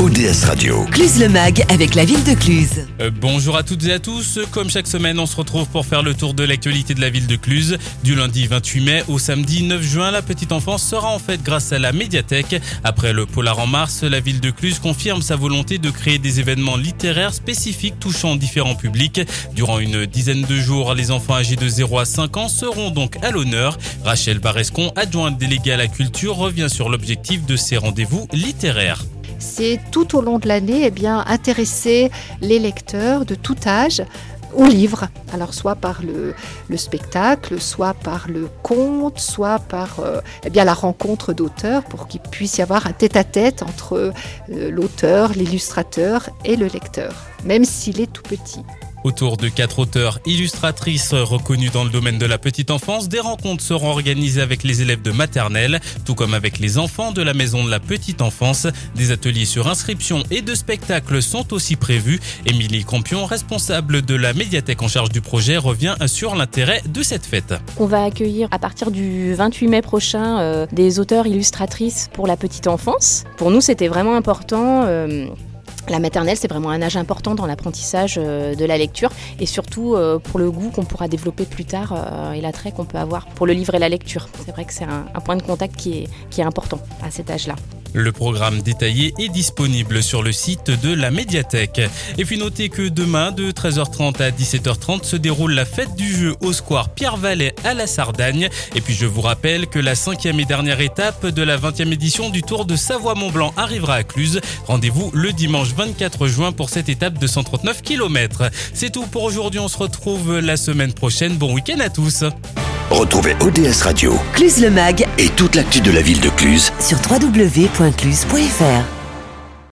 ODS Radio. Cluse le Mag avec la ville de Cluse. Bonjour à toutes et à tous. Comme chaque semaine, on se retrouve pour faire le tour de l'actualité de la ville de Cluse. Du lundi 28 mai au samedi 9 juin, la petite enfance sera en fête grâce à la médiathèque. Après le Polar en mars, la ville de Cluse confirme sa volonté de créer des événements littéraires spécifiques touchant différents publics. Durant une dizaine de jours, les enfants âgés de 0 à 5 ans seront donc à l'honneur. Rachel Barescon, adjointe déléguée à la culture, revient sur l'objectif de ces rendez-vous littéraires. C'est tout au long de l'année intéresser les lecteurs de tout âge au livre. Alors soit par le spectacle, soit par le conte, soit par la rencontre d'auteurs pour qu'il puisse y avoir un tête-à-tête entre l'auteur, l'illustrateur et le lecteur, même s'il est tout petit. Autour de 4 auteurs illustratrices reconnus dans le domaine de la petite enfance, des rencontres seront organisées avec les élèves de maternelle, tout comme avec les enfants de la maison de la petite enfance. Des ateliers sur inscription et de spectacles sont aussi prévus. Émilie Campion, responsable de la médiathèque en charge du projet, revient sur l'intérêt de cette fête. On va accueillir à partir du 28 mai prochain des auteurs illustratrices pour la petite enfance. Pour nous, c'était vraiment important. La maternelle, c'est vraiment un âge important dans l'apprentissage de la lecture et surtout pour le goût qu'on pourra développer plus tard et l'attrait qu'on peut avoir pour le livre et la lecture. C'est vrai que c'est un point de contact qui est important à cet âge-là. Le programme détaillé est disponible sur le site de la médiathèque. Et puis notez que demain, de 13h30 à 17h30, se déroule la fête du jeu au square Pierre-Vallet à la Sardagne. Et puis je vous rappelle que la 5e et dernière étape de la 20e édition du Tour de Savoie-Mont-Blanc arrivera à Cluse. Rendez-vous le dimanche 24 juin pour cette étape de 139 km. C'est tout pour aujourd'hui, on se retrouve la semaine prochaine. Bon week-end à tous. Retrouvez ODS Radio Cluse le Mag et toute l'actu de la ville de Cluse sur www.cluse.fr.